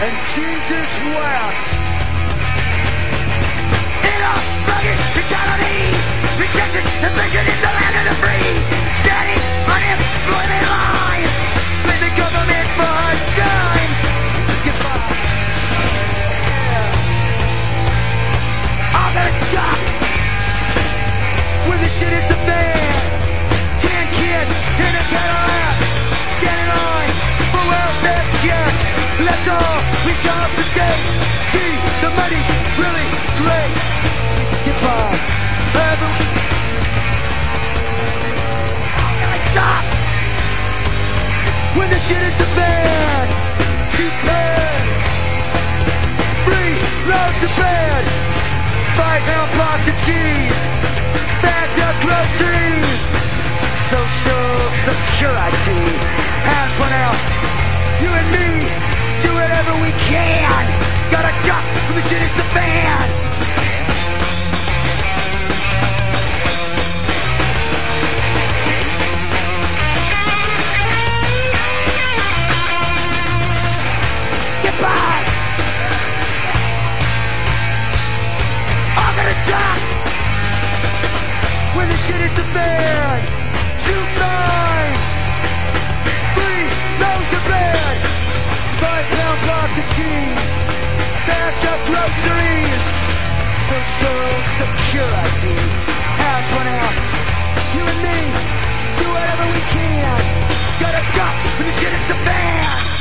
and Jesus wept. In a rugged mentality, rejected and vacant in the land of the free, standing unemployment line, blame the government for hard times. Just get by. I'm gonna stop when the shit is the fan. 10 kids in a Cadillac, standing on for welfare checks. That's all we come to say. See, the money's really great. Just get by. I'm gonna stop when the shit is the fan. Keep paying. Free loaves of bread, 5-pound blocks of cheese, bags of groceries. Social security has run out. You and me do whatever we can. Gotta duck when the shit is the fan. Get by. I'm gonna duck when the shit is the fan. Shoot knives, free loaves of bread, 5-pound blocks of cheese, bags of groceries. Social security has run out. You and me do whatever we can. Gotta duck when the shit is the fan.